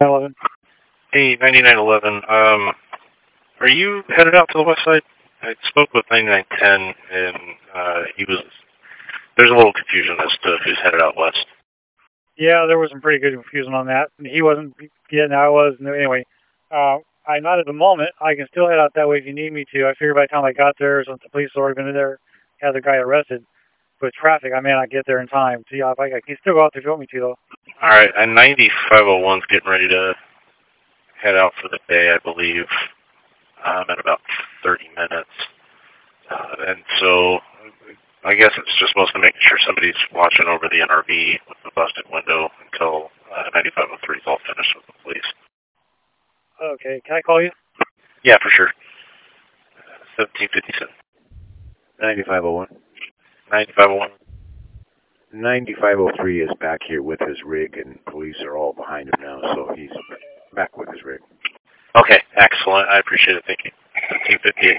11. Hey, 9911. Are you headed out to the west side? I spoke with 9910, and there's a little confusion as to who's headed out west. Yeah, there was some pretty good confusion on that. He wasn't getting, I was. Anyway, I'm not at the moment. I can still head out that way if you need me to. I figured by the time I got there, since the police had already been there, had the guy arrested. With traffic, I may not get there in time. So yeah, if I can still go out there if you want me to, though. All right, and 9501's getting ready to head out for the day, I believe, in about 30 minutes. And so I guess it's just mostly making sure somebody's watching over the NRV with the busted window until 9503 is all finished with the police. Okay, can I call you? Yeah, for sure. 1757. 9501. 9501. 9503 is back here with his rig, and police are all behind him now, so he's back with his rig. Okay, excellent. I appreciate it. Thank you. 1758.